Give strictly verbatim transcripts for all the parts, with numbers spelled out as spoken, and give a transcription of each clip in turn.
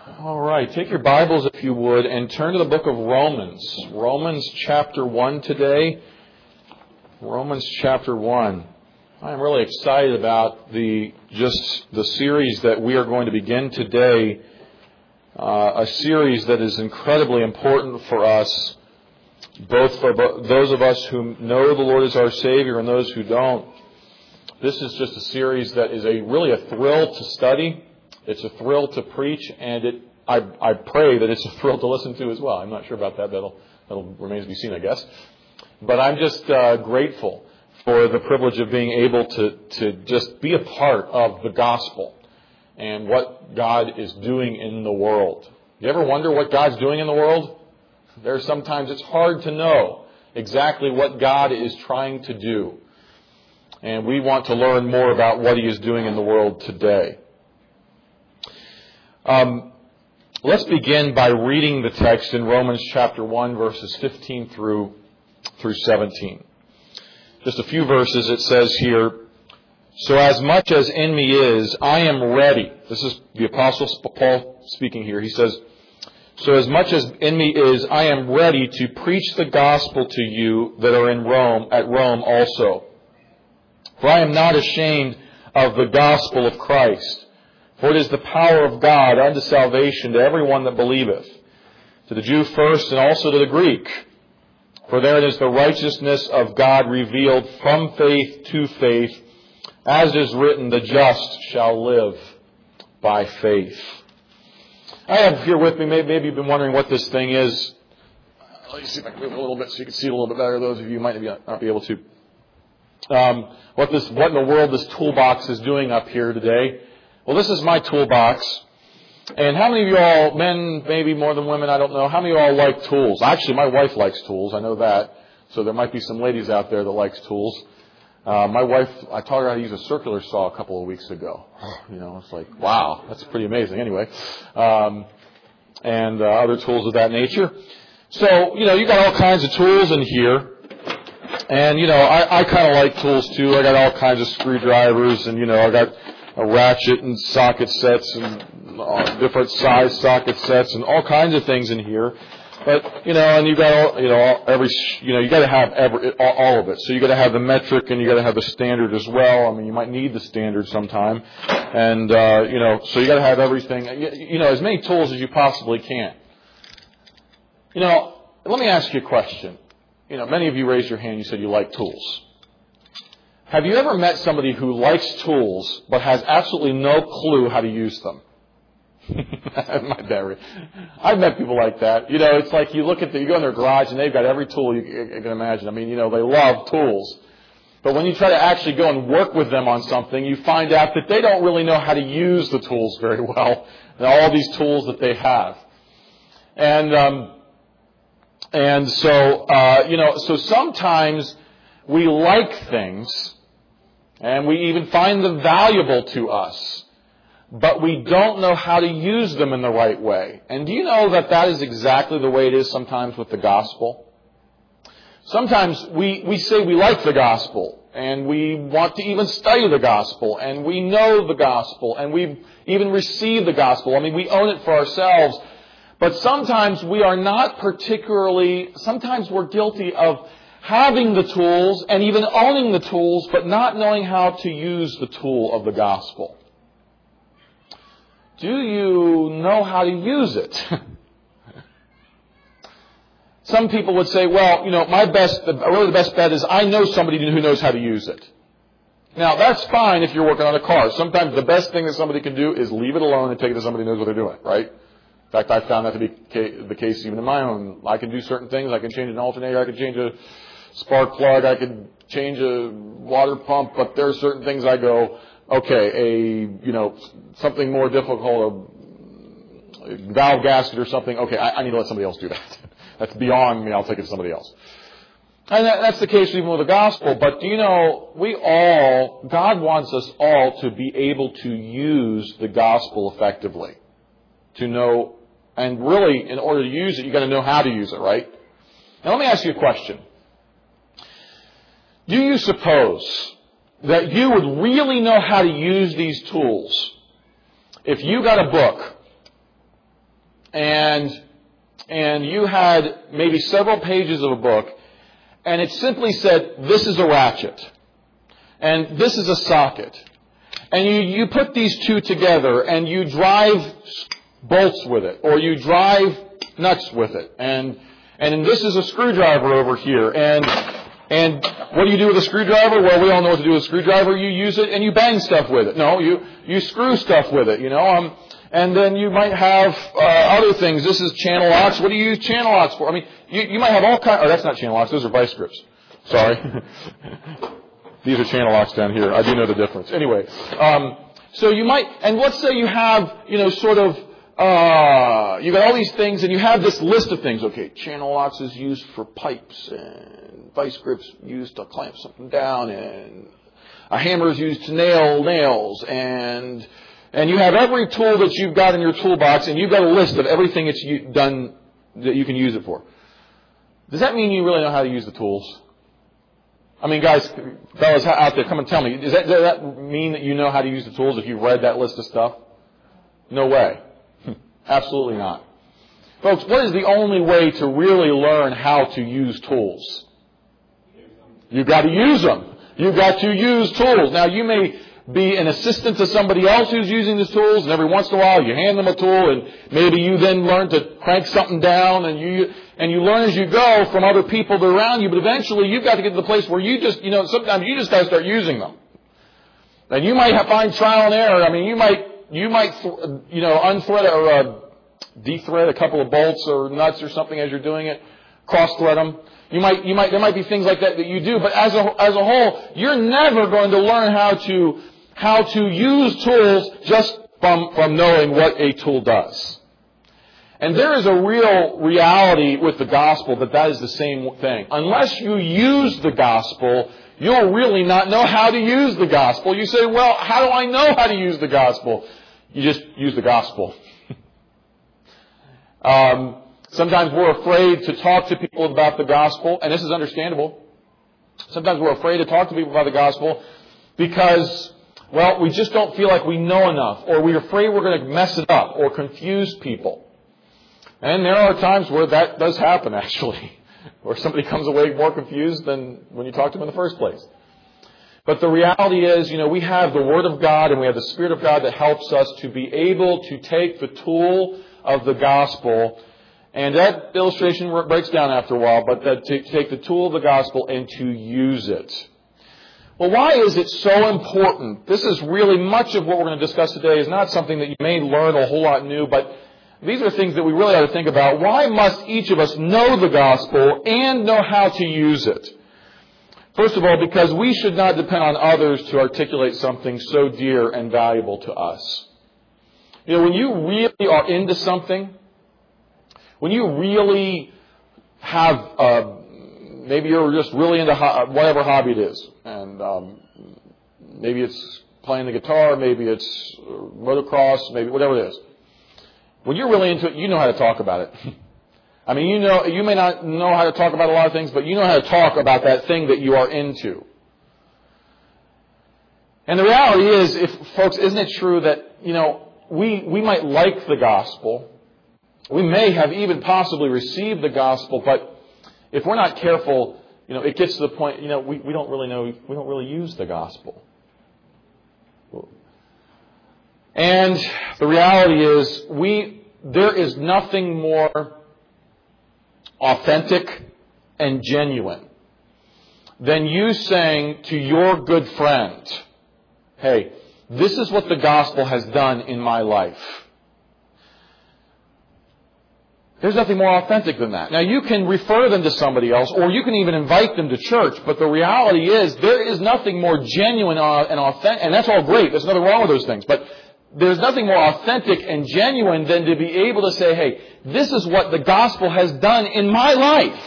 All right, take your Bibles, if you would, and turn to the book of Romans. Romans chapter one today. Romans chapter one. I'm really excited about the just the series that we are going to begin today. Uh, a series that is incredibly important for us, both for those of us who know the Lord as our Savior and those who don't. This is just a series that is a really a thrill to study. It's a thrill to preach, and it I, I pray that it's a thrill to listen to as well. I'm not sure about that. That'll, that'll remain to be seen, I guess. But I'm just uh, grateful for the privilege of being able to, to just be a part of the gospel and what God is doing in the world. You ever wonder what God's doing in the world? There's sometimes it's hard to know exactly what God is trying to do. And we want to learn more about what He is doing in the world today. Um, let's begin by reading the text in Romans chapter one, verses fifteen through through seventeen. Just a few verses. It says here, "So as much as in me is, I am ready." This is the Apostle Paul speaking here. He says, "So as much as in me is, I am ready to preach the gospel to you that are in Rome, at Rome also. For I am not ashamed of the gospel of Christ. For it is the power of God unto salvation to everyone that believeth, to the Jew first and also to the Greek. For therein is the righteousness of God revealed from faith to faith, as is written, the just shall live by faith." I have here with me, maybe, maybe you've been wondering what this thing is. Let me see if I can move a little bit so you can see it a little bit better. Those of you who might not be able to. Um, what this, what in the world this toolbox is doing up here today. Well, this is my toolbox. And how many of you all, men, maybe more than women, I don't know, how many of you all like tools? Actually, my wife likes tools. I know that. So there might be some ladies out there that likes tools. Uh, my wife, I taught her how to use a circular saw a couple of weeks ago. You know, it's like, wow, that's pretty amazing. Anyway, um, and uh, other tools of that nature. So, you know, you got all kinds of tools in here. And, you know, I, I kind of like tools too. I got all kinds of screwdrivers and, you know, I got a ratchet and socket sets and uh, different size socket sets and all kinds of things in here. But, you know, and you got all, you know, all, every, you know, you got to have every, all, all of it. So you got to have the metric and you got to have the standard as well. I mean, you might need the standard sometime. And, uh, you know, so you got to have everything, you, you know, as many tools as you possibly can. You know, let me ask you a question. You know, many of you raised your hand and you said you like tools. Have you ever met somebody who likes tools but has absolutely no clue how to use them? I've met people like that. You know, it's like you look at the, you go in their garage and they've got every tool you, you can imagine. I mean, you know, they love tools. But when you try to actually go and work with them on something, you find out that they don't really know how to use the tools very well. And all these tools that they have. And, um, and so, uh, you know, so sometimes we like things and we even find them valuable to us, but we don't know how to use them in the right way. And do you know that that is exactly the way it is sometimes with the gospel? Sometimes we, we say we like the gospel and we want to even study the gospel and we know the gospel and we've even received the gospel. I mean, we own it for ourselves. But sometimes we are not particularly, sometimes we're guilty of having the tools and even owning the tools, but not knowing how to use the tool of the gospel. Do you know how to use it? Some people would say, well, you know, my best, really the best bet is I know somebody who knows how to use it. Now, that's fine if you're working on a car. Sometimes the best thing that somebody can do is leave it alone and take it to somebody who knows what they're doing, right? In fact, I found that to be the case even in my own. I can do certain things. I can change an alternator. I can change a spark plug. I can change a water pump. But there are certain things I go, okay, a, you know, something more difficult, a valve gasket or something. Okay, I, I need to let somebody else do that. That's beyond me. I'll take it to somebody else. And that, that's the case even with the gospel. But do you know, we all, God wants us all to be able to use the gospel effectively. To know, and really, in order to use it, you've got to know how to use it, right? Now, let me ask you a question. Do you suppose that you would really know how to use these tools if you got a book and and you had maybe several pages of a book, and it simply said, this is a ratchet, and this is a socket. And you, you put these two together, and you drive bolts with it, or you drive nuts with it, and and this is a screwdriver over here, and and what do you do with a screwdriver? Well, we all know what to do with a screwdriver. You use it and you bang stuff with it. No, you you screw stuff with it. You know, um, and then you might have uh, other things. This is channel locks. What do you use channel locks for? I mean, you you might have all kinds. Oh, that's not channel locks. Those are vice grips. Sorry. These are channel locks down here. I do know the difference. Anyway, um, so you might, and let's say you have, you know, sort of, uh, you got all these things, and you have this list of things. Okay, channel locks is used for pipes, and vice grips used to clamp something down, and a hammer is used to nail nails, and and you have every tool that you've got in your toolbox, and you've got a list of everything it's done that you can use it for. Does that mean you really know how to use the tools? I mean, guys, fellas out there, come and tell me. Does that, does that mean that you know how to use the tools if you've read that list of stuff? No way. Absolutely not. Folks, what is the only way to really learn how to use tools? You've got to use them. You've got to use tools. Now, you may be an assistant to somebody else who's using these tools, and every once in a while you hand them a tool, and maybe you then learn to crank something down, and you and you learn as you go from other people that are around you, but eventually you've got to get to the place where you just, you know, sometimes you just got to start using them. And you might have, find trial and error. I mean, you might, you might, you know, unthread or uh, de-thread a couple of bolts or nuts or something as you're doing it, cross-thread them. You might, you might, there might be things like that that you do, but as a, as a whole, you're never going to learn how to, how to use tools just from, from knowing what a tool does. And there is a real reality with the gospel that that is the same thing. Unless you use the gospel, you'll really not know how to use the gospel. You say, well, how do I know how to use the gospel? You just use the gospel. um, sometimes we're afraid to talk to people about the gospel, and this is understandable. Sometimes we're afraid to talk to people about the gospel because, well, we just don't feel like we know enough, or we're afraid we're going to mess it up or confuse people. And there are times where that does happen, actually, where somebody comes away more confused than when you talked to them in the first place. But the reality is, you know, we have the Word of God and we have the Spirit of God that helps us to be able to take the tool of the gospel, and that illustration breaks down after a while, but that to take the tool of the gospel and to use it. Well, why is it so important? This is really much of what we're going to discuss today is not something that you may learn a whole lot new, but these are things that we really ought to think about. Why must each of us know the gospel and know how to use it? First of all, because we should not depend on others to articulate something so dear and valuable to us. You know, when you really are into something, when you really have, uh, maybe you're just really into ho- whatever hobby it is, and um, maybe it's playing the guitar, maybe it's motocross, maybe whatever it is. When you're really into it, you know how to talk about it. I mean, you know, you may not know how to talk about a lot of things, but you know how to talk about that thing that you are into. And the reality is, if folks, isn't it true that, you know, we, we might like the gospel. We may have even possibly received the gospel, but if we're not careful, you know, it gets to the point, you know, we, we don't really know, we don't really use the gospel. And the reality is, we there is nothing more authentic and genuine than you saying to your good friend, hey, this is what the gospel has done in my life. There's nothing more authentic than that. Now, you can refer them to somebody else, or you can even invite them to church, but the reality is, there is nothing more genuine and authentic, and that's all great. There's nothing wrong with those things, but there's nothing more authentic and genuine than to be able to say, hey, this is what the gospel has done in my life.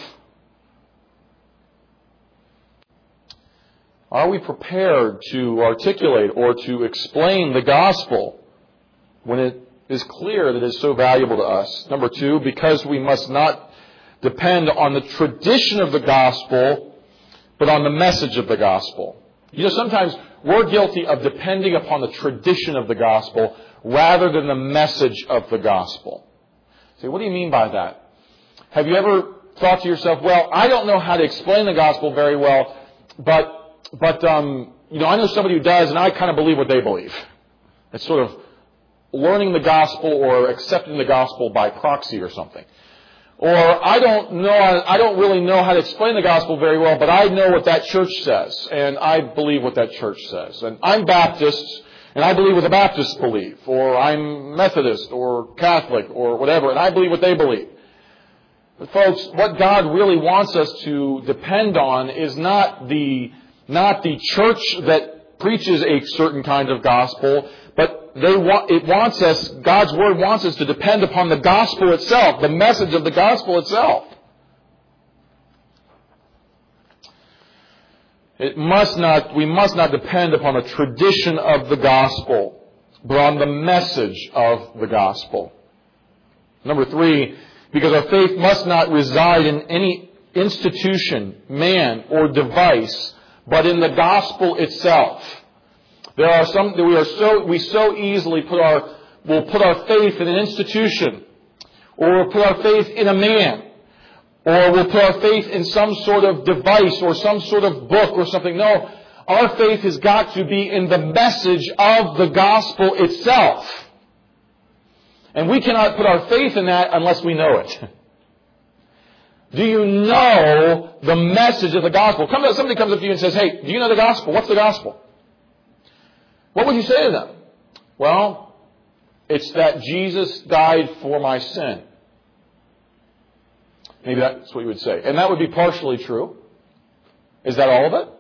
Are we prepared to articulate or to explain the gospel when it is clear that it is so valuable to us? Number two, because we must not depend on the tradition of the gospel, but on the message of the gospel. You know, sometimes we're guilty of depending upon the tradition of the gospel rather than the message of the gospel. Say, what do you mean by that? Have you ever thought to yourself, well, I don't know how to explain the gospel very well, but, but um, you know, I know somebody who does, and I kind of believe what they believe. It's sort of learning the gospel or accepting the gospel by proxy or something. Or I don't know, I don't really know how to explain the gospel very well, but I know what that church says, and I believe what that church says. And I'm Baptist, and I believe what the Baptists believe. Or I'm Methodist, or Catholic, or whatever, and I believe what they believe. But folks, what God really wants us to depend on is not the, not the church that preaches a certain kind of gospel, but they want, it wants us, God's Word wants us to depend upon the gospel itself, the message of the gospel itself. It must not, we must not depend upon a tradition of the gospel, but on the message of the gospel. Number three, because our faith must not reside in any institution, man, or device, but in the gospel itself. There are some that we are so we so easily put our will put our faith in an institution, or we'll put our faith in a man, or we'll put our faith in some sort of device or some sort of book or something. No, our faith has got to be in the message of the gospel itself. And we cannot put our faith in that unless we know it. Do you know the message of the gospel? Somebody comes up to you and says, hey, do you know the gospel? What's the gospel? What would you say to them? Well, it's that Jesus died for my sin. Maybe that's what you would say. And that would be partially true. Is that all of it?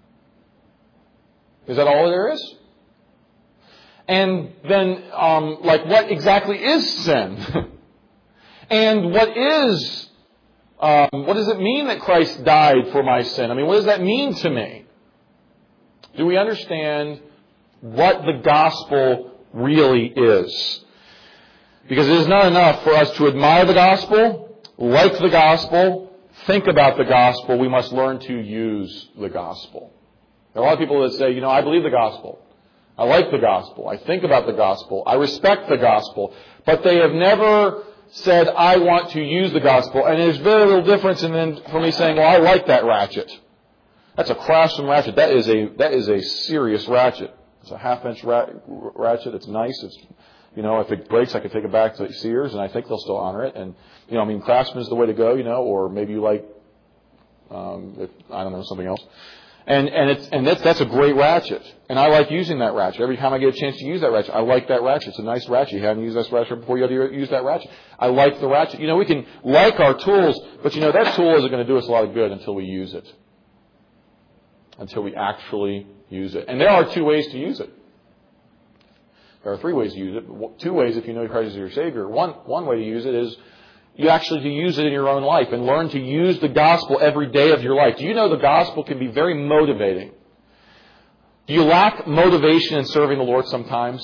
Is that all there is? And then, um, like, what exactly is sin? And what is, um, what does it mean that Christ died for my sin? I mean, what does that mean to me? Do we understand what the gospel really is? Because it is not enough for us to admire the gospel, like the gospel, think about the gospel. We must learn to use the gospel. There are a lot of people that say, you know, I believe the gospel. I like the gospel. I think about the gospel. I respect the gospel. But they have never said, I want to use the gospel. And there's very little difference in then for me saying, well, I like that ratchet. That's a Craftsman ratchet. That is a that is a serious ratchet. It's a half-inch rat, ratchet. It's nice. It's, you know, if it breaks, I can take it back to Sears, and I think they'll still honor it. And, you know, I mean, Craftsman is the way to go, you know, or maybe you like, um, if, I don't know, something else. And and it's and that's that's a great ratchet, and I like using that ratchet. Every time I get a chance to use that ratchet, I like that ratchet. It's a nice ratchet. You haven't used that ratchet before. You have to use that ratchet. I like the ratchet. You know, we can like our tools, but you know that tool isn't going to do us a lot of good until we use it, until we actually use it. And there are two ways to use it. There are three ways to use it. Two ways if you know Christ as your Savior. One one way to use it is you actually to use it in your own life and learn to use the gospel every day of your life. Do you know the gospel can be very motivating? Do you lack motivation in serving the Lord sometimes?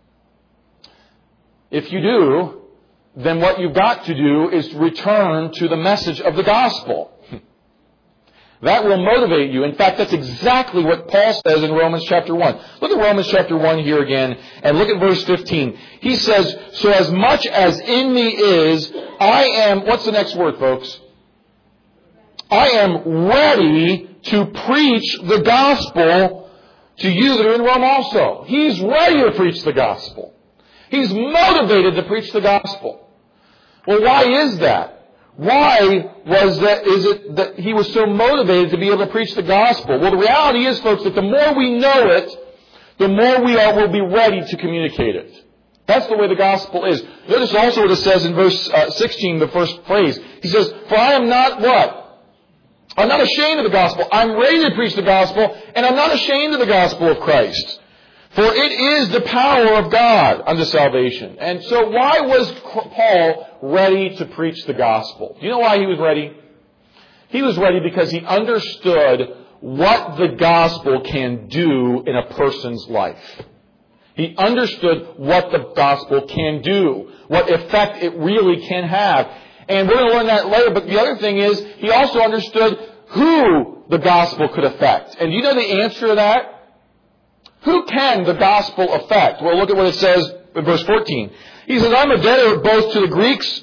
If you do, then what you've got to do is return to the message of the gospel. That will motivate you. In fact, that's exactly what Paul says in Romans chapter one. Look at Romans chapter one here again, and look at verse fifteen. He says, so as much as in me is, I am, what's the next word, folks? I am ready to preach the gospel to you that are in Rome also. He's ready to preach the gospel. He's motivated to preach the gospel. Well, why is that? Why was that, is it that he was so motivated to be able to preach the gospel? Well, the reality is, folks, that the more we know it, the more we are, will be ready to communicate it. That's the way the gospel is. Notice also what it says in verse uh, sixteen, the first phrase. He says, for I am not what? I'm not ashamed of the gospel. I'm ready to preach the gospel, and I'm not ashamed of the gospel of Christ. For it is the power of God unto salvation. And so why was Paul ready to preach the gospel? Do you know why he was ready? He was ready because he understood what the gospel can do in a person's life. He understood what the gospel can do, what effect it really can have. And we're going to learn that later, but the other thing is he also understood who the gospel could affect. And do you know the answer to that? Who can the gospel affect? Well, look at what it says in verse fourteen. He says, I'm a debtor both to the Greeks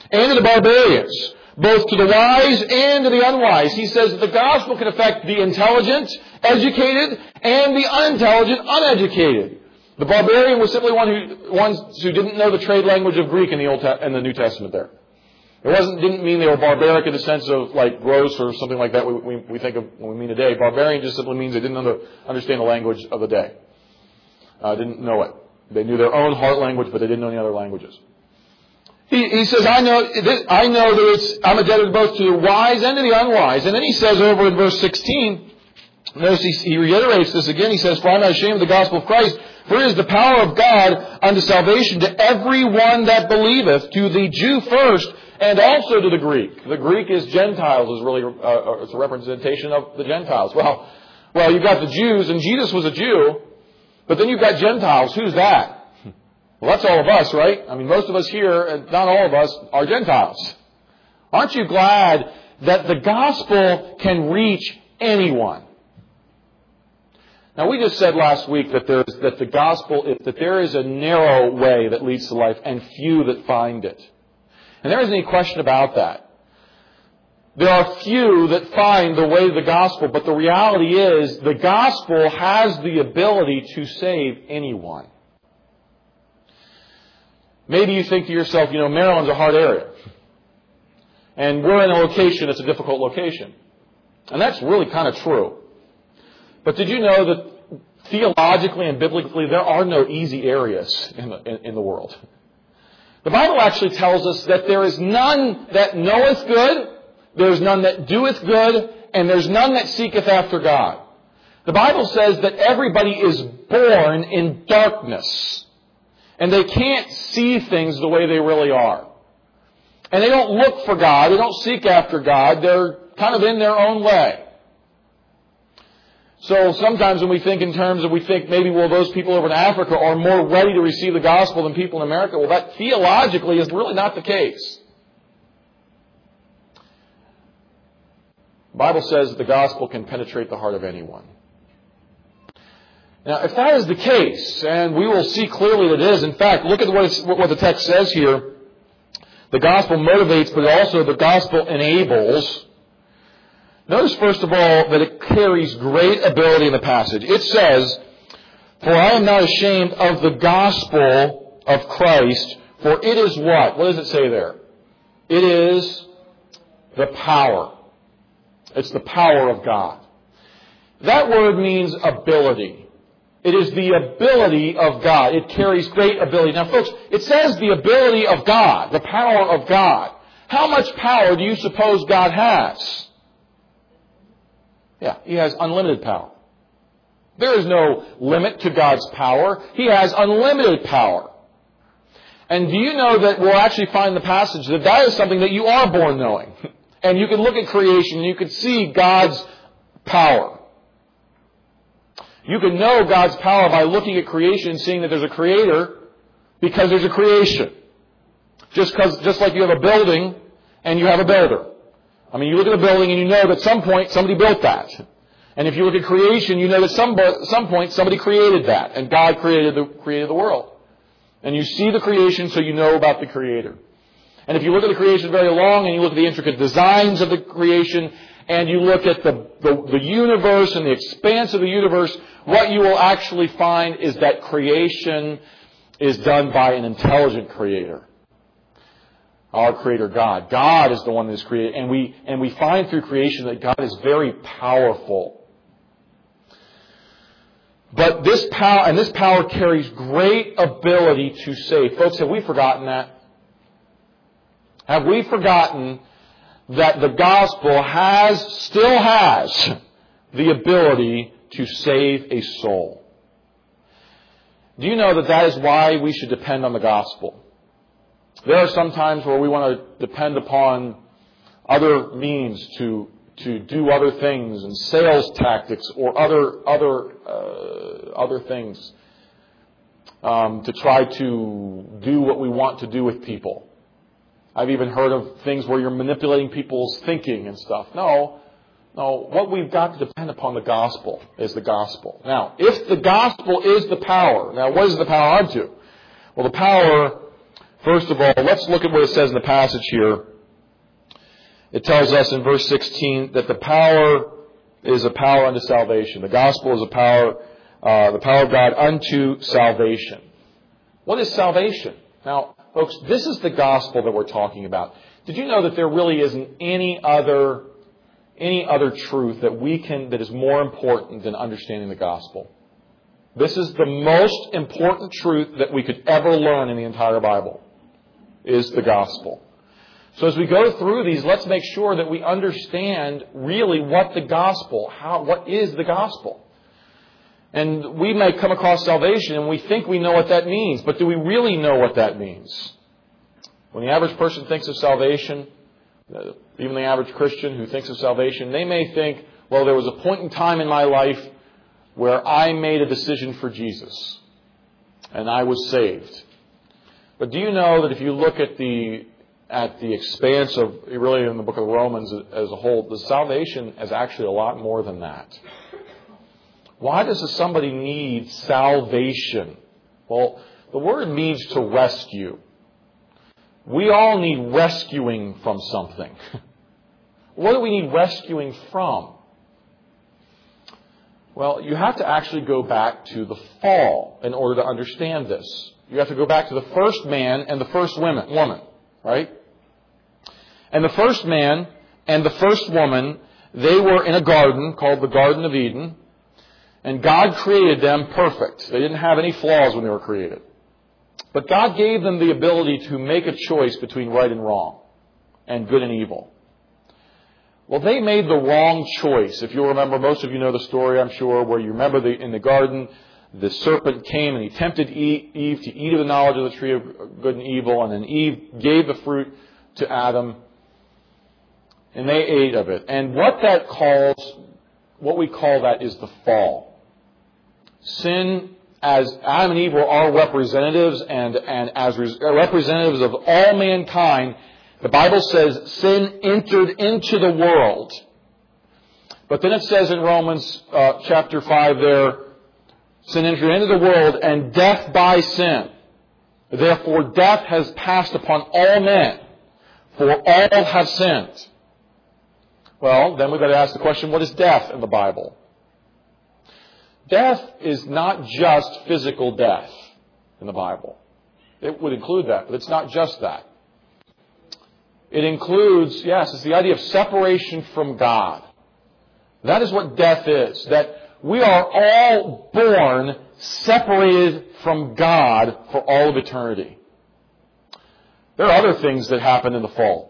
and to the barbarians, both to the wise and to the unwise. He says that the gospel can affect the intelligent, educated, and the unintelligent, uneducated. The barbarian was simply one who, ones who didn't know the trade language of Greek in the Old in the New Testament there. It wasn't, didn't mean they were barbaric in the sense of like gross or something like that we, we, we think of when we mean today. Barbarian just simply means they didn't under, understand the language of the day. Uh, didn't know it. They knew their own heart language, but they didn't know any other languages. He, he says, I know, this, I know that it's, I'm a debtor both to the wise and to the unwise. And then he says over in verse sixteen, notice he, he reiterates this again. He says, for I'm not ashamed of the gospel of Christ, for it is the power of God unto salvation to every one that believeth, to the Jew first, and also to the Greek. The Greek is Gentiles, is really, uh, it's a representation of the Gentiles. Well, well, you've got the Jews, and Jesus was a Jew, but then you've got Gentiles. Who's that? Well, that's all of us, right? I mean, most of us here, and not all of us, are Gentiles. Aren't you glad that the gospel can reach anyone? Now, we just said last week that there's, that the gospel, that there is a narrow way that leads to life and few that find it. And there isn't any question about that. There are few that find the way of the gospel, but the reality is the gospel has the ability to save anyone. Maybe you think to yourself, you know, Maryland's a hard area. And we're in a location that's a difficult location. And that's really kind of true. But did you know that theologically and biblically there are no easy areas in the, in, in the world? The Bible actually tells us that there is none that knoweth good, there is none that doeth good, and there's none that seeketh after God. The Bible says that everybody is born in darkness. And they can't see things the way they really are. And they don't look for God. They don't seek after God. They're kind of in their own way. So sometimes when we think in terms of, we think maybe, well, those people over in Africa are more ready to receive the gospel than people in America. Well, that theologically is really not the case. The Bible says that the gospel can penetrate the heart of anyone. Now, if that is the case, and we will see clearly that it is, in fact, look at what, it's, what the text says here. The gospel motivates, but also the gospel enables. Notice, first of all, that it carries great ability in the passage. It says, for I am not ashamed of the gospel of Christ, for it is what? What does it say there? It is the power. It's the power of God. That word means ability. It is the ability of God. It carries great ability. Now, folks, it says the ability of God, the power of God. How much power do you suppose God has? Yeah, He has unlimited power. There is no limit to God's power. He has unlimited power. And do you know that we'll actually find in the passage that that is something that you are born knowing? And you can look at creation and you can see God's power. You can know God's power by looking at creation and seeing that there's a creator because there's a creation. Just because, just like you have a building and you have a builder. I mean, you look at a building and you know that at some point somebody built that. And if you look at creation, you know that some some point somebody created that. And God created the, created the world. And you see the creation so you know about the creator. And if you look at the creation very long and you look at the intricate designs of the creation and you look at the, the, the universe and the expanse of the universe, what you will actually find is that creation is done by an intelligent creator. Our creator God. God is the one that is created. And we, and we find through creation that God is very powerful. But this power, and this power carries great ability to save. Folks, have we forgotten that? Have we forgotten that the gospel has, still has, the ability to save a soul? Do you know that that is why we should depend on the gospel? There are some times where we want to depend upon other means to to do other things and sales tactics or other other uh, other things um, to try to do what we want to do with people. I've even heard of things where you're manipulating people's thinking and stuff. No, no. What we've got to depend upon the gospel is the gospel. Now, if the gospel is the power, now what is the power unto? Well, the power First of all, let's look at what it says in the passage here. It tells us in verse sixteen that the power is a power unto salvation. The gospel is a power, uh, the power of God unto salvation. What is salvation? Now, folks, this is the gospel that we're talking about. Did you know that there really isn't any other, any other truth that we can, that is more important than understanding the gospel? This is the most important truth that we could ever learn in the entire Bible, is the gospel. So as we go through these, let's make sure that we understand really what the gospel, how, what is the gospel. And we may come across salvation and we think we know what that means, but do we really know what that means? When the average person thinks of salvation, even the average Christian who thinks of salvation, they may think, well, there was a point in time in my life where I made a decision for Jesus and I was saved. But do you know that if you look at the at the expanse of, really in the book of Romans as a whole, the salvation is actually a lot more than that. Why does somebody need salvation? Well, the word means to rescue. We all need rescuing from something. What do we need rescuing from? Well, you have to actually go back to the fall in order to understand this. You have to go back to the first man and the first woman, woman, right? And the first man and the first woman, they were in a garden called the Garden of Eden. And God created them perfect. They didn't have any flaws when they were created. But God gave them the ability to make a choice between right and wrong and good and evil. Well, they made the wrong choice. If you'll remember, most of you know the story, I'm sure, where you remember the, in the garden, the serpent came and he tempted Eve to eat of the knowledge of the tree of good and evil. And then Eve gave the fruit to Adam. And they ate of it. And what that calls, what we call that is the fall. Sin, as Adam and Eve were our representatives and, and as representatives of all mankind, the Bible says sin entered into the world. But then it says in Romans uh, chapter five there, sin entered into the world and death by sin. Therefore death has passed upon all men, for all have sinned. Well, then we've got to ask the question, what is death in the Bible? Death is not just physical death in the Bible. It would include that, but it's not just that. It includes, yes, it's the idea of separation from God. That is what death is. That we are all born separated from God for all of eternity. There are other things that happen in the fall.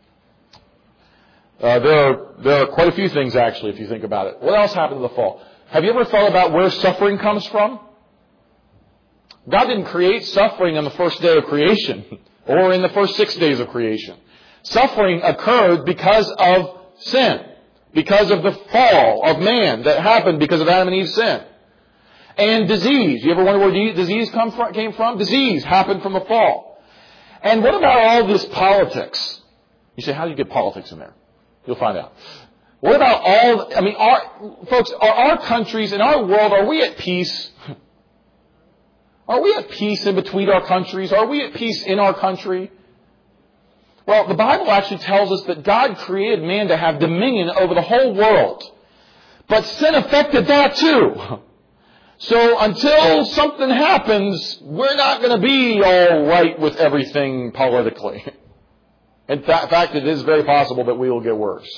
Uh, there are there are quite a few things, actually, if you think about it. What else happened in the fall? Have you ever thought about where suffering comes from? God didn't create suffering on the first day of creation or in the first six days of creation. Suffering occurred because of sin, because of the fall of man that happened because of Adam and Eve's sin. And disease. You ever wonder where disease come from, came from? Disease happened from the fall. And what about all this politics? You say, how do you get politics in there? You'll find out. What about all, I mean, our, folks, are our countries, in our world, are we at peace? Are we at peace in between our countries? Are we at peace in our country? Well, the Bible actually tells us that God created man to have dominion over the whole world. But sin affected that too. So until something happens, we're not going to be all right with everything politically. In fact, it is very possible that we will get worse.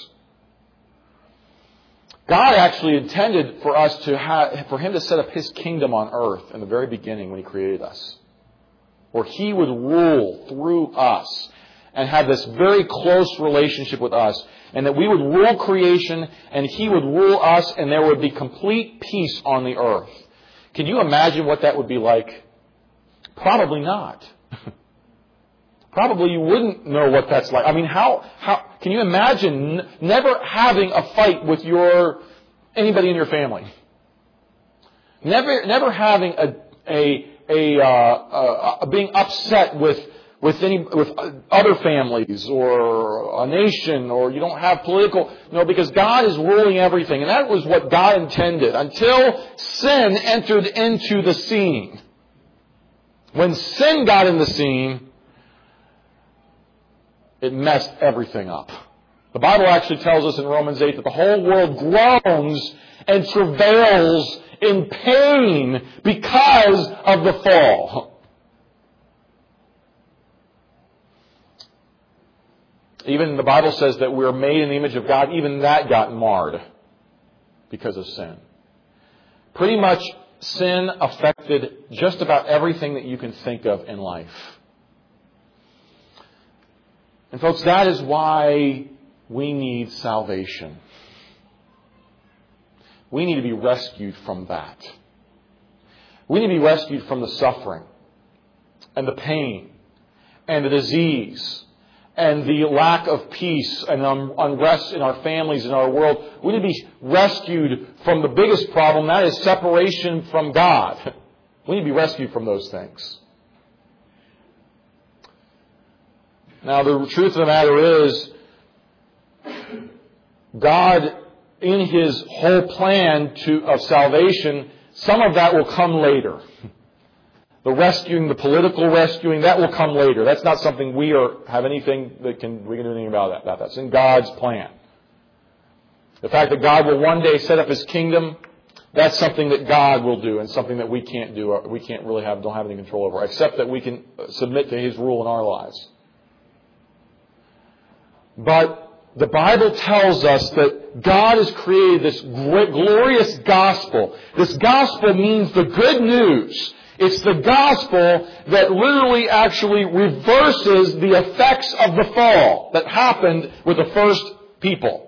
God actually intended for us to have, for Him to set up His kingdom on earth in the very beginning when He created us, where He would rule through us and have this very close relationship with us, and that we would rule creation and He would rule us, and there would be complete peace on the earth. Can you imagine what that would be like? Probably not. Probably you wouldn't know what that's like. I mean, how, how, can you imagine n- never having a fight with your, anybody in your family? Never, never having a, a, a, uh, a being upset with, with any, with other families or a nation, or you don't have political, no, because God is ruling everything. And that was what God intended until sin entered into the scene. When sin got in the scene, it messed everything up. The Bible actually tells us in Romans eight that the whole world groans and travails in pain because of the fall. Even the Bible says that we're made in the image of God. Even that got marred because of sin. Pretty much sin affected just about everything that you can think of in life. And folks, that is why we need salvation. We need to be rescued from that. We need to be rescued from the suffering and the pain and the disease and the lack of peace and unrest in our families and our world. We need to be rescued from the biggest problem, that is separation from God. We need to be rescued from those things. Now, the truth of the matter is, God, in His whole plan to, of salvation, some of that will come later. The rescuing, the political rescuing, that will come later. That's not something we are, have anything that can we can do anything about that. About that. That's in God's plan. The fact that God will one day set up His kingdom, that's something that God will do and something that we can't do. We can't really have, don't have any control over, except that we can submit to His rule in our lives. But the Bible tells us that God has created this great, glorious gospel. This gospel means the good news. It's the gospel that literally actually reverses the effects of the fall that happened with the first people.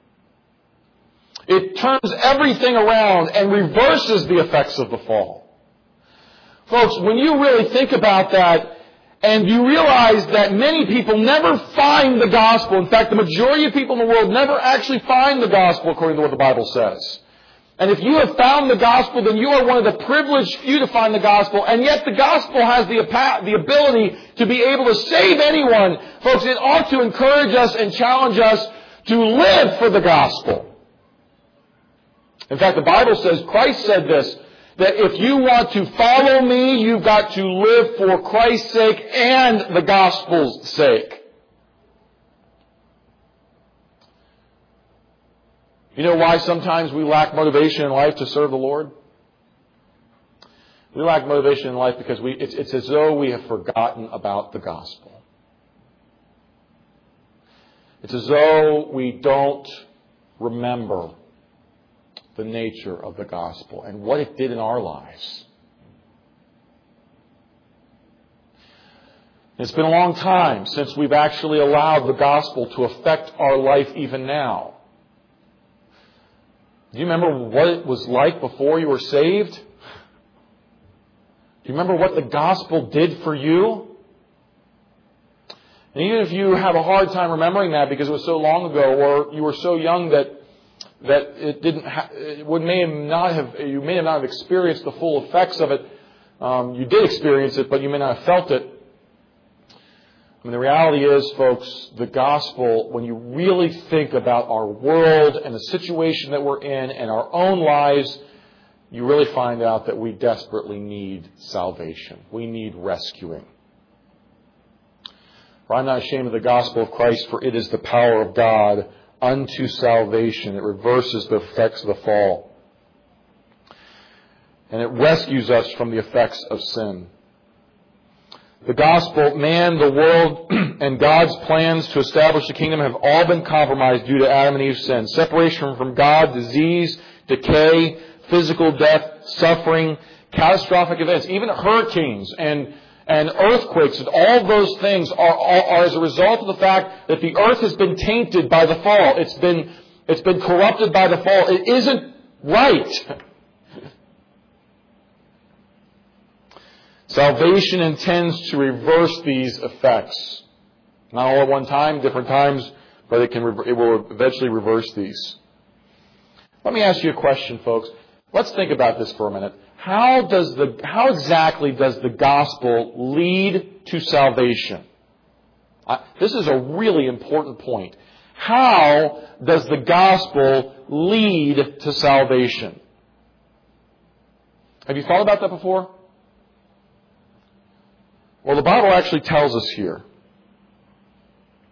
It turns everything around and reverses the effects of the fall. Folks, when you really think about that, and you realize that many people never find the gospel. In fact, the majority of people in the world never actually find the gospel according to what the Bible says. And if you have found the gospel, then you are one of the privileged few to find the gospel. And yet the gospel has the, the ability to be able to save anyone. Folks, it ought to encourage us and challenge us to live for the gospel. In fact, the Bible says, Christ said this, that if you want to follow me, you've got to live for Christ's sake and the gospel's sake. You know why sometimes we lack motivation in life to serve the Lord? We lack motivation in life because we, it's, it's as though we have forgotten about the gospel. It's as though we don't remember the nature of the gospel and what it did in our lives. It's been a long time since we've actually allowed the gospel to affect our life even now. Do you remember what it was like before you were saved? Do you remember what the gospel did for you? And even if you have a hard time remembering that because it was so long ago, or you were so young that that it didn't, ha- it would may have not have, you may have not have experienced the full effects of it. Um, you did experience it, but you may not have felt it. I mean, the reality is, folks, the gospel, when you really think about our world and the situation that we're in and our own lives, you really find out that we desperately need salvation. We need rescuing. For I'm not ashamed of the gospel of Christ, for it is the power of God unto salvation. It reverses the effects of the fall. And it rescues us from the effects of sin. The gospel, man, the world, and God's plans to establish the kingdom have all been compromised due to Adam and Eve's sin. Separation from God, disease, decay, physical death, suffering, catastrophic events, even hurricanes and And earthquakes and all those things are, are, are as a result of the fact that the earth has been tainted by the fall. It's been, it's been corrupted by the fall. It isn't right. Salvation intends to reverse these effects. Not all at one time, different times, but it can it will eventually reverse these. Let me ask you a question, folks. Let's think about this for a minute. How does the how exactly does the gospel lead to salvation? Uh, this is a really important point. How does the gospel lead to salvation? Have you thought about that before? Well, the Bible actually tells us here.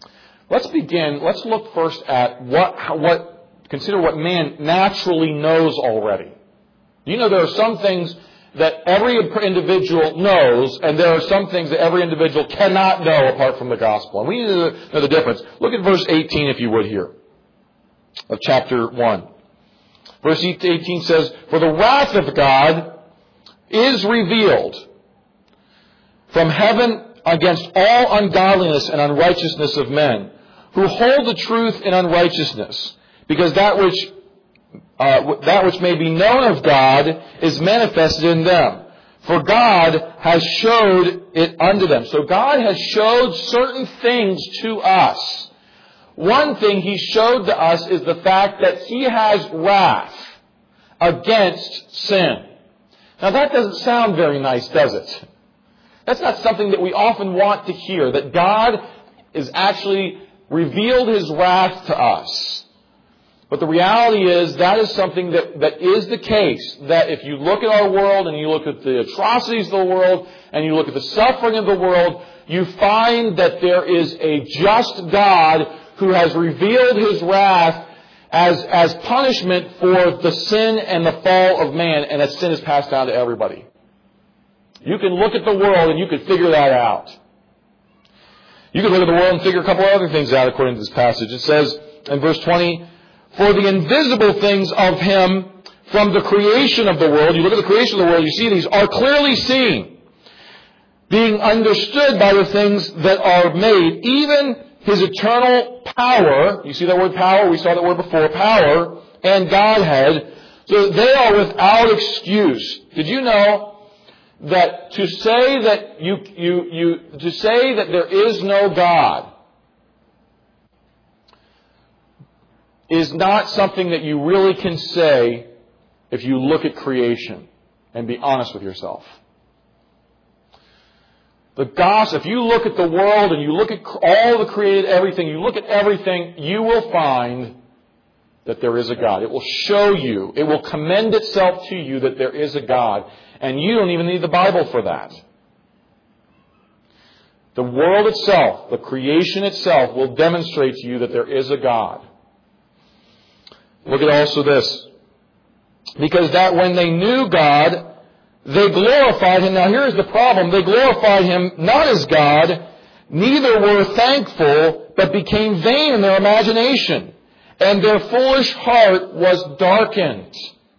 Let's begin. Let's look first at what, what, consider what man naturally knows already. You know, there are some things that every individual knows, and there are some things that every individual cannot know apart from the gospel. And we need to know the difference. Look at verse eighteen, if you would, here, of chapter one. Verse eighteen says, "For the wrath of God is revealed from heaven against all ungodliness and unrighteousness of men, who hold the truth in unrighteousness, because that which uh, that which may be known of God is manifested in them. For God has showed it unto them." So God has showed certain things to us. One thing He showed to us is the fact that He has wrath against sin. Now that doesn't sound very nice, does it? That's not something that we often want to hear, that God has actually revealed His wrath to us. But the reality is that is something that, that is the case, that if you look at our world and you look at the atrocities of the world and you look at the suffering of the world, you find that there is a just God who has revealed His wrath as, as punishment for the sin and the fall of man, and that sin is passed down to everybody. You can look at the world and you can figure that out. You can look at the world and figure a couple of other things out according to this passage. It says in verse twenty, "For the invisible things of Him from the creation of the world," you look at the creation of the world, you see these, "are clearly seen, being understood by the things that are made, even His eternal power," you see that word power, we saw that word before, power, "and Godhead, so they are without excuse." Did you know that to say that you, you, you, to say that there is no God is not something that you really can say if you look at creation and be honest with yourself. The gospel, if you look at the world and you look at all the created everything, you look at everything, you will find that there is a God. It will show you, it will commend itself to you that there is a God. And you don't even need the Bible for that. The world itself, the creation itself, will demonstrate to you that there is a God. Look at also this. "Because that when they knew God, they glorified Him." Now here's the problem. They glorified Him not as God, neither were thankful, but became vain in their imagination, and their foolish heart was darkened.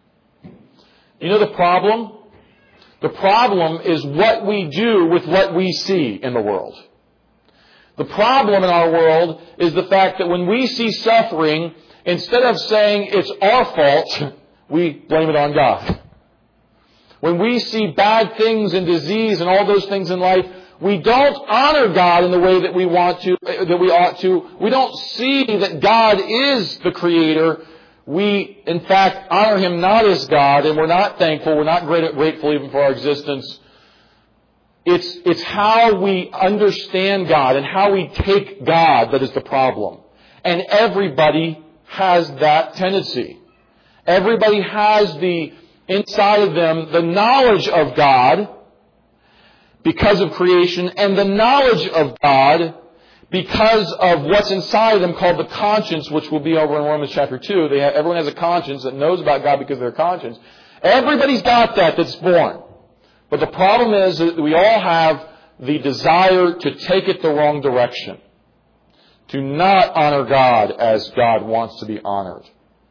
You know the problem? The problem is what we do with what we see in the world. The problem in our world is the fact that when we see suffering, instead of saying it's our fault, we blame it on God. When we see bad things and disease and all those things in life, we don't honor God in the way that we want to, that we ought to. We don't see that God is the Creator. We, in fact, honor Him not as God, and we're not thankful. We're not grateful even for our existence. It's, it's how we understand God and how we take God that is the problem. And everybody has that tendency. Everybody has the, inside of them, the knowledge of God because of creation, and the knowledge of God because of what's inside of them called the conscience, which will be over in Romans chapter two. They have, everyone has a conscience that knows about God because of their conscience. Everybody's got that that's born. But the problem is that we all have the desire to take it the wrong direction. To not honor God as God wants to be honored.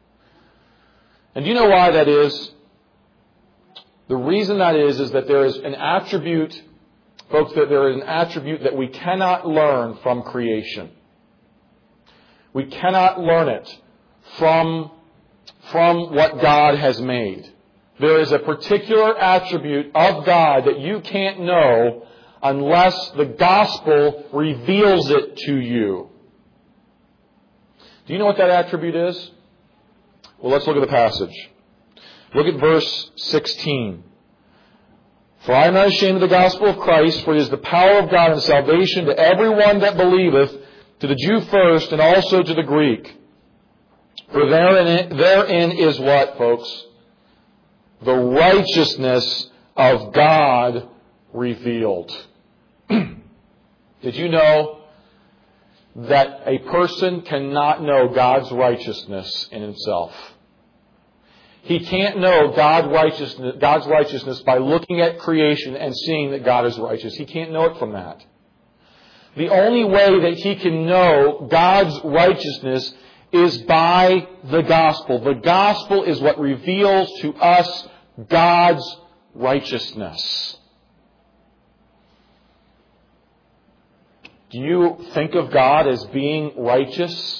And do you know why that is? The reason that is, is that there is an attribute, folks, that there is an attribute that we cannot learn from creation. We cannot learn it from, from what God has made. There is a particular attribute of God that you can't know unless the gospel reveals it to you. Do you know what that attribute is? Well, let's look at the passage. Look at verse sixteen. "For I am not ashamed of the gospel of Christ, for it is the power of God and salvation to everyone that believeth, to the Jew first, and also to the Greek. For therein, therein is what, folks? The righteousness of God revealed." Did you know that a person cannot know God's righteousness in himself. He can't know God righteousness, God's righteousness by looking at creation and seeing that God is righteous. He can't know it from that. The only way that he can know God's righteousness is by the gospel. The gospel is what reveals to us God's righteousness. Do you think of God as being righteous?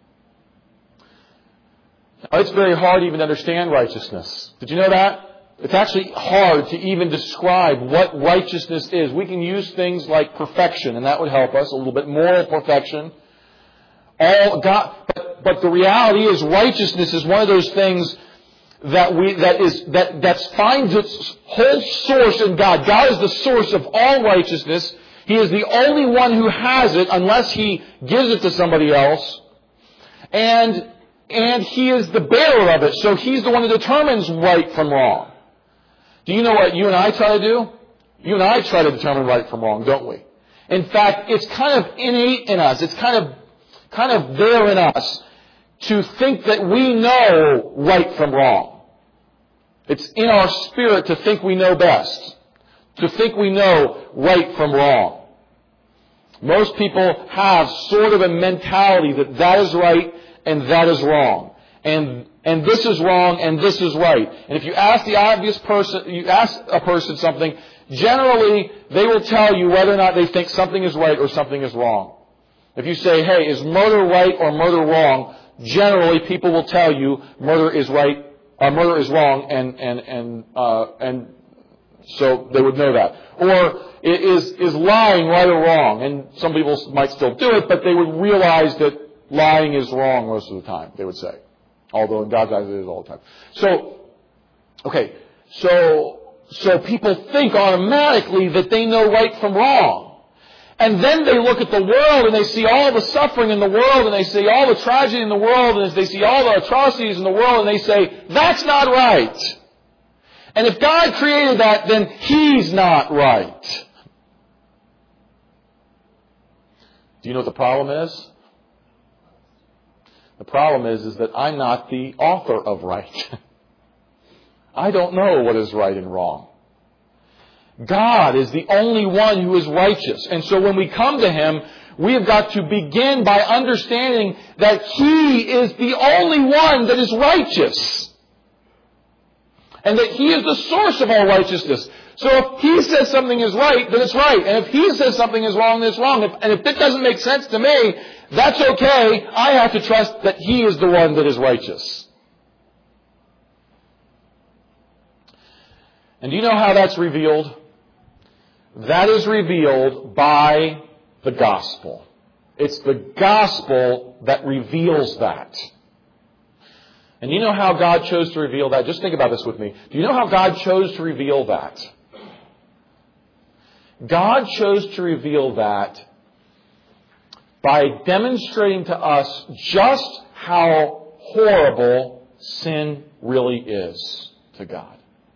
It's very hard even to understand righteousness. Did you know that? It's actually hard to even describe what righteousness is. We can use things like perfection, and that would help us, a little bit moral perfection. All God, but, but the reality is righteousness is one of those things that we that is that that finds its whole source in God. God is the source of all righteousness. He is the only one who has it unless He gives it to somebody else. And, and He is the bearer of it. So He's the one who determines right from wrong. Do you know what you and I try to do? You and I try to determine right from wrong, don't we? In fact, it's kind of innate in us. It's kind of, kind of there in us to think that we know right from wrong. It's in our spirit to think we know best. To think we know right from wrong. Most people have sort of a mentality that that is right and that is wrong. And and this is wrong and this is right. And if you ask the obvious person, you ask a person something, generally they will tell you whether or not they think something is right or something is wrong. If you say, hey, is murder right or murder wrong? Generally people will tell you murder is right, or murder is wrong, and and and uh, and so they would know that. Or is is lying right or wrong? And some people might still do it, but they would realize that lying is wrong most of the time, they would say. Although in God's eyes it is all the time. So, okay, so so people think automatically that they know right from wrong. And then they look at the world and they see all the suffering in the world and they see all the tragedy in the world and they see all the atrocities in the world and they say, that's not right. And if God created that, then He's not right. Do you know what the problem is? The problem is, is that I'm not the author of right. I don't know what is right and wrong. God is the only one who is righteous. And so when we come to Him, we have got to begin by understanding that He is the only one that is righteous. And that He is the source of all righteousness. So if He says something is right, then it's right. And if He says something is wrong, then it's wrong. If, and if that doesn't make sense to me, that's okay. I have to trust that He is the one that is righteous. And do you know how that's revealed? That is revealed by the gospel. It's the gospel that reveals that. And you know how God chose to reveal that? Just think about this with me. Do you know how God chose to reveal that? God chose to reveal that by demonstrating to us just how horrible sin really is to God.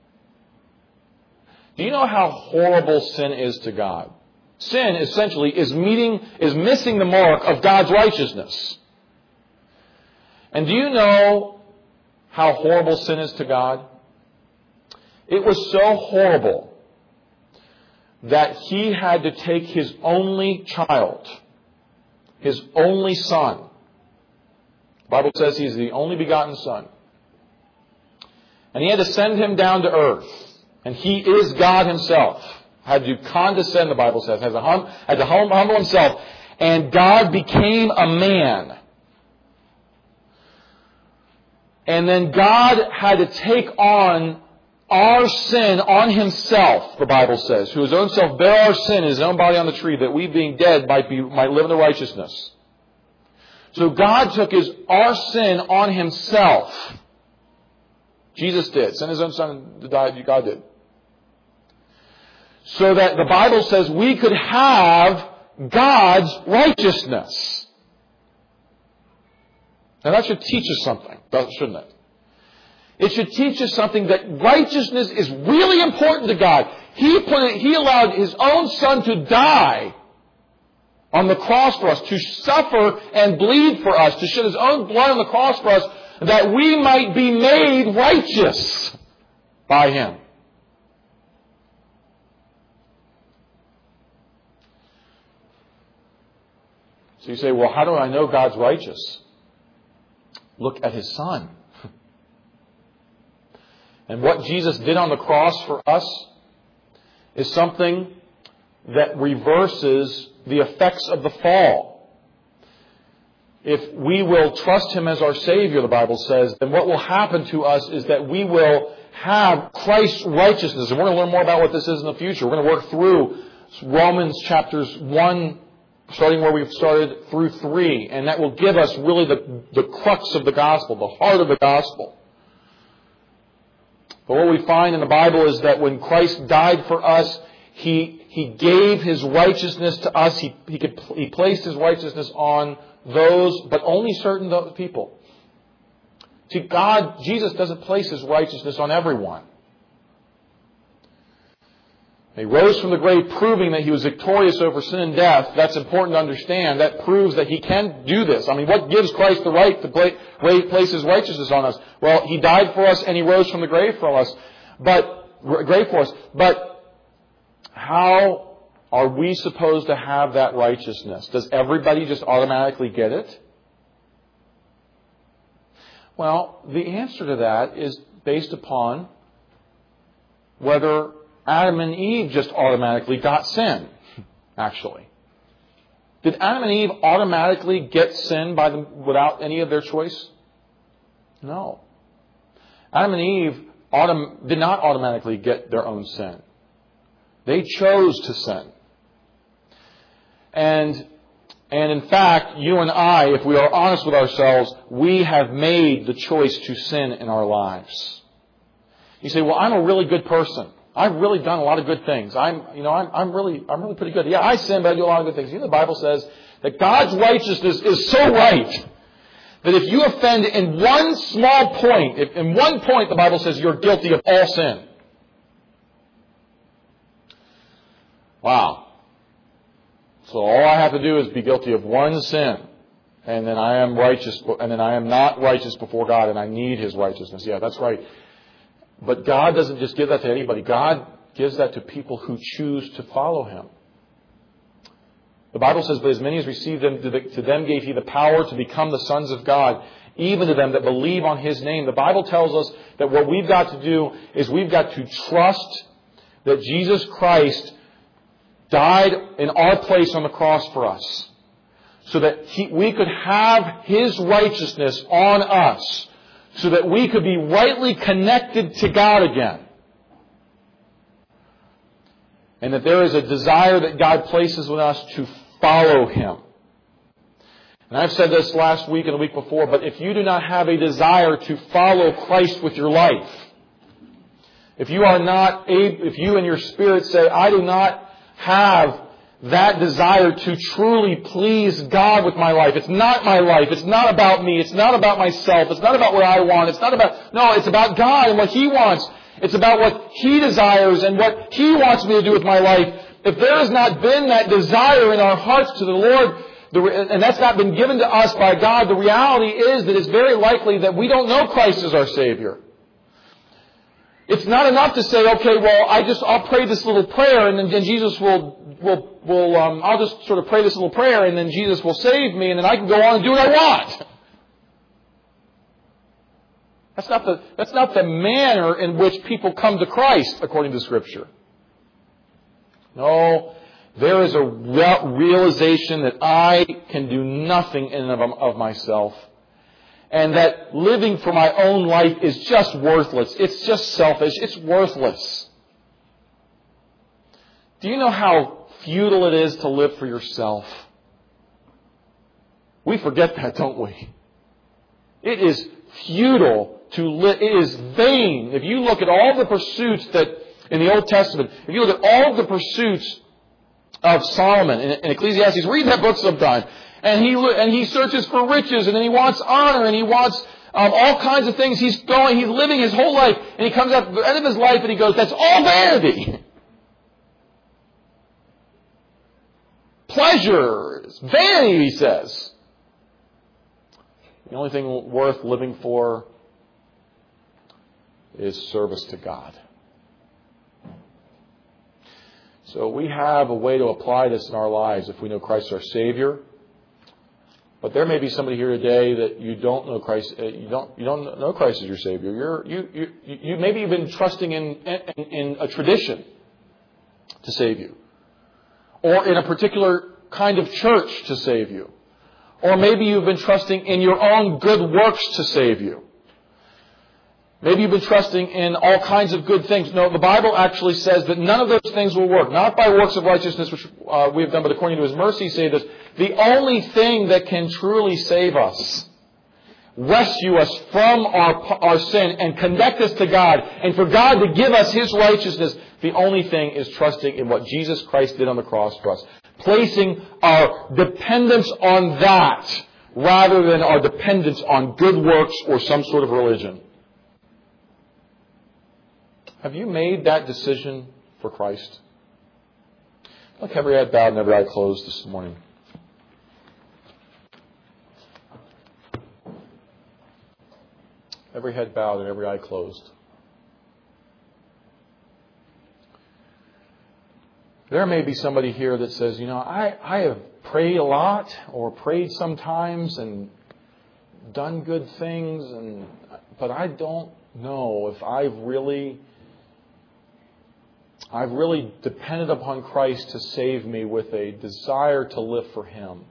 Do you know how horrible sin is to God? Sin essentially is meeting, is missing the mark of God's righteousness. And do you know how horrible sin is to God? It was so horrible that He had to take His only child, His only Son. The Bible says He's the only begotten Son. And He had to send Him down to earth. And He is God Himself. Had to condescend, the Bible says. Had to, hum, had to humble Himself. And God became a man. And then God had to take on our sin on Himself, the Bible says. Who His own self bare our sin in His own body on the tree, that we being dead might, be, might live in the righteousness. So God took his our sin on Himself. Jesus did. Sent His own Son to die. God did. So that the Bible says we could have God's righteousness. Now that should teach us something, shouldn't it? It should teach us something, that righteousness is really important to God. He put it, He allowed His own Son to die on the cross for us, to suffer and bleed for us, to shed His own blood on the cross for us, that we might be made righteous by Him. So you say, well, how do I know God's righteous? Look at His Son. And what Jesus did on the cross for us is something that reverses the effects of the fall. If we will trust Him as our Savior, the Bible says, then what will happen to us is that we will have Christ's righteousness. And we're going to learn more about what this is in the future. We're going to work through Romans chapters one, starting where we've started, through three. And that will give us really the, the crux of the gospel, the heart of the gospel. But what we find in the Bible is that when Christ died for us, He, he gave His righteousness to us. He, he, could, he placed His righteousness on those, but only certain those people. See, God, Jesus doesn't place His righteousness on everyone. He rose from the grave proving that He was victorious over sin and death. That's important to understand. That proves that He can do this. I mean, what gives Christ the right to place His righteousness on us? Well, He died for us and He rose from the grave for us. But, grave for us. But how are we supposed to have that righteousness? Does everybody just automatically get it? Well, the answer to that is based upon whether Adam and Eve just automatically got sin, actually. Did Adam and Eve automatically get sin by them without any of their choice? No. Adam and Eve autom- did not automatically get their own sin. They chose to sin. And, and in fact, you and I, if we are honest with ourselves, we have made the choice to sin in our lives. You say, well, I'm a really good person. I've really done a lot of good things. I'm, you know, I'm, I'm really, I'm really pretty good. Yeah, I sin, but I do a lot of good things. You know, the Bible says that God's righteousness is so right that if you offend in one small point, if in one point the Bible says you're guilty of all sin. Wow. So all I have to do is be guilty of one sin, and then I am righteous, and then I am not righteous before God, and I need His righteousness. Yeah, that's right. But God doesn't just give that to anybody. God gives that to people who choose to follow Him. The Bible says, but as many as received Him, to them gave He the power to become the sons of God, even to them that believe on His name. The Bible tells us that what we've got to do is we've got to trust that Jesus Christ died in our place on the cross for us, so that he, we could have His righteousness on us, so that we could be rightly connected to God again. And that there is a desire that God places in us to follow Him. And I've said this last week and the week before, but if you do not have a desire to follow Christ with your life, if you are not able, if you in your spirit say, I do not have that desire to truly please God with my life. It's not my life. It's not about me. It's not about myself. It's not about what I want. It's not about, no, it's about God and what He wants. It's about what He desires and what He wants me to do with my life. If there has not been that desire in our hearts to the Lord, the, and that's not been given to us by God, the reality is that it's very likely that we don't know Christ as our Savior. It's not enough to say, okay, well, I just, I'll pray this little prayer and then, then Jesus will, will, will, um, I'll just sort of pray this little prayer and then Jesus will save me and then I can go on and do what I want. That's not the, that's not the manner in which people come to Christ, according to Scripture. No, there is a realization that I can do nothing in and of, of myself. And that living for my own life is just worthless. It's just selfish. It's worthless. Do you know how futile it is to live for yourself? We forget that, don't we? It is futile to live. It is vain. If you look at all the pursuits that in the Old Testament, if you look at all the pursuits of Solomon in, in Ecclesiastes, read that book sometime. And he and he searches for riches, and then he wants honor, and he wants um, all kinds of things. He's going, he's living his whole life, and he comes at the end of his life, and he goes, "That's all vanity. pleasures, vanity, he says. The only thing worth living for is service to God. So we have a way to apply this in our lives if we know Christ as our Savior. But there may be somebody here today that you don't know Christ. You don't you don't know Christ as your Savior. You're you you you maybe you've been trusting in, in in a tradition to save you, or in a particular kind of church to save you, or maybe you've been trusting in your own good works to save you. Maybe you've been trusting in all kinds of good things. No, the Bible actually says that none of those things will work. Not by works of righteousness, which uh, we have done, but according to His mercy, say this. The only thing that can truly save us, rescue us from our, our sin, and connect us to God, and for God to give us His righteousness, the only thing is trusting in what Jesus Christ did on the cross for us. Placing our dependence on that, rather than our dependence on good works or some sort of religion. Have you made that decision for Christ? Look, every head bowed and every eye closed this morning. Every head bowed and every eye closed. There may be somebody here that says, you know, I, I have prayed a lot or prayed sometimes and done good things, and but I don't know if I've really... I've really depended upon Christ to save me with a desire to live for Him.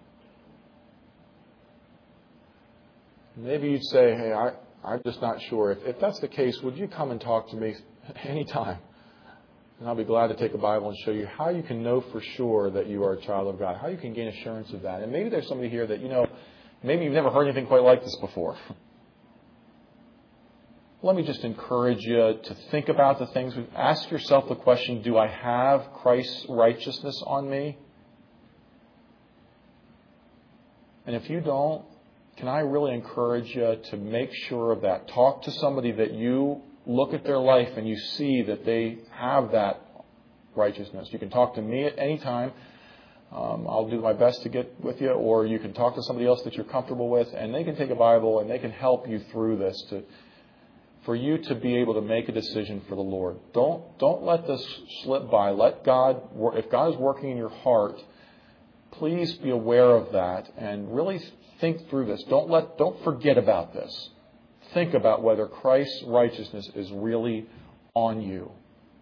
Maybe you'd say, hey, I, I'm just not sure. If, if that's the case, would you come and talk to me anytime? And I'll be glad to take a Bible and show you how you can know for sure that you are a child of God, how you can gain assurance of that. And maybe there's somebody here that, you know, maybe you've never heard anything quite like this before. Let me just encourage you to think about the things. Ask yourself the question, do I have Christ's righteousness on me? And if you don't, can I really encourage you to make sure of that? Talk to somebody that you look at their life and you see that they have that righteousness. You can talk to me at any time. Um, I'll do my best to get with you. Or you can talk to somebody else that you're comfortable with, and they can take a Bible and they can help you through this to for you to be able to make a decision for the Lord. Don't don't let this slip by. Let God, if God is working in your heart, please be aware of that and really think through this. Don't let don't forget about this. Think about whether Christ's righteousness is really on you.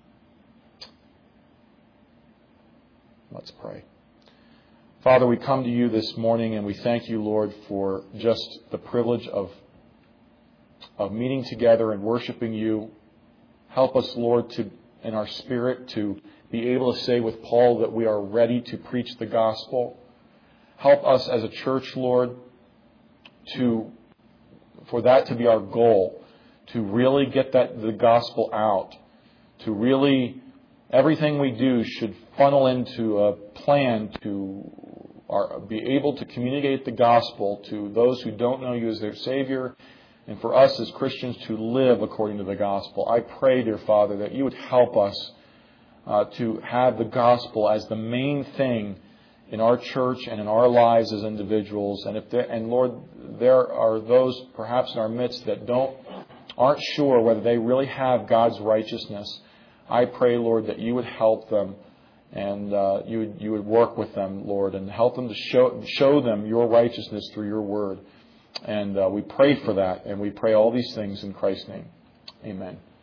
Let's pray. Father, we come to you this morning and we thank you, Lord, for just the privilege of of meeting together and worshiping you. Help us, Lord, to in our spirit to be able to say with Paul that we are ready to preach the gospel. Help us as a church, Lord, to for that to be our goal, to really get that the gospel out, to really everything we do should funnel into a plan to our, be able to communicate the gospel to those who don't know you as their Savior, and for us as Christians to live according to the gospel. I pray, dear Father, that you would help us uh, to have the gospel as the main thing in our church and in our lives as individuals. And if there, and Lord, there are those perhaps in our midst that don't aren't sure whether they really have God's righteousness. I pray, Lord, that you would help them and uh, you would you would work with them, Lord, and help them to show show them your righteousness through your word. And uh, we pray for that, and we pray all these things in Christ's name. Amen.